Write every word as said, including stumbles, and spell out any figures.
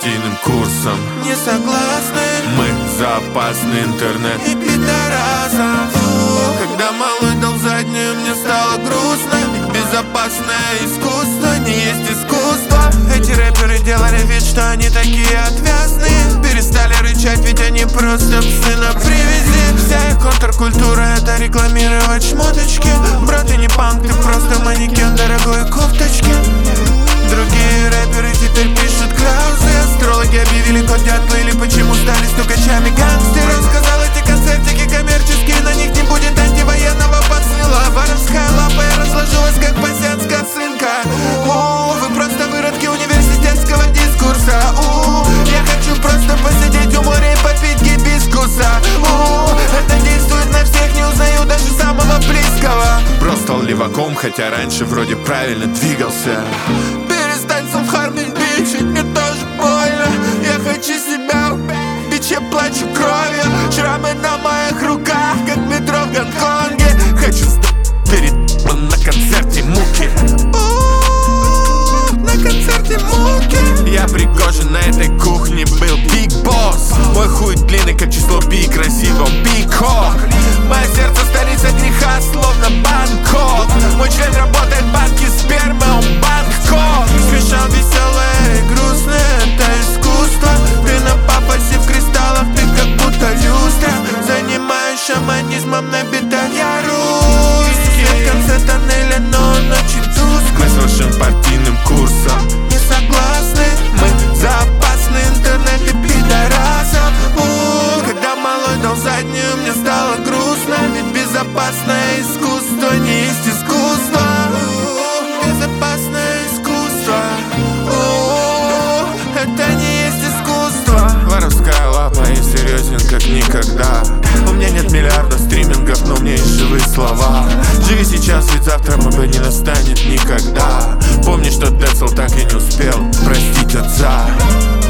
партийным курсом. Не согласны, мы за опасный интернет и пидорасов. Когда малой дал заднюю, мне стало грустно. Ведь безопасное искусство не есть искусство. Эти рэперы делали вид, что они такие отвязные. Перестали рычать, ведь они просто псы на привязи. Вся их контркультура — это рекламировать шмоточки. Брат, ты не панк, ты просто манекен дорогой кофточки. Другие рэперы теперь пишут краусы. Астрологи объявили код дятла, или почему стали стукачами гангстеры. Рассказал эти концертики коммерческие, на них не будет антивоенного посыла. Воровская лапа, я разложилась как пасянская сынка. О, вы просто выродки университетского дискурса. О, я хочу просто посидеть у моря и попить гибискуса. О, это действует на всех, не узнаю даже самого близкого. Бро стал леваком, хотя раньше вроде правильно двигался. Перестань сухармить, бич, ведь мне тоже больно. Я хочу себя убить, бич, я плачу кровью. Шрамы на моих руках, как метро в Гонконге. Хочу сдать перед на концерте муки. На концерте муки. Я пригожен, на этой кухне был Big Boss. Мой хуй длинный, как число пи, красиво Бикок. Мое сердце столица греха, словно Бангкок. Мой член работает банки спермы, он Бангкок. Смешал веселое и грустное, это искусство. Ты на папасе в кристаллах, ты как будто люстра. Занимаюсь шаманизмом на битах, я русский. В конце тоннеля, но он очень тусклый. Мы с вашим партийным курсом не согласны, мы за опасный интернет и пидорасов. У, когда малой дал заднюю, мне стало грустно. Ведь безопасное искусство не есть искусство. У, безопасное искусство. У, это не есть искусство. Воровская лапа, я серьезен как никогда. У меня нет миллиардов стримингов, но у меня есть живые слова. Живи сейчас, ведь завтра мой бы не настанет никогда. Помни, что Децл так и не успел простить отца.